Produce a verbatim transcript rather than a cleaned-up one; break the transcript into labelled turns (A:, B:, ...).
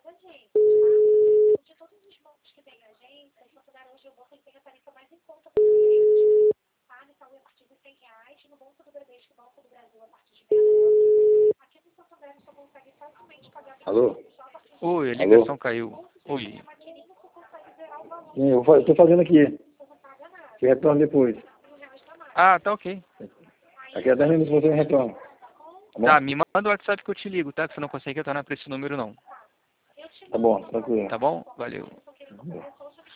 A: Alô?
B: Oi, a
A: Alô?
B: ligação caiu. Oi.
A: Sim, eu fa- tô fazendo aqui. Você retorna depois.
B: Ah, tá ok.
A: Daqui a dez minutos você retorna. Tá bom?
B: Tá, me manda o WhatsApp que eu te ligo, tá? Que você não consegue retornar pra esse número, não.
A: Tá bom, tranquilo.
B: Tá bom? Valeu.
A: Uhum.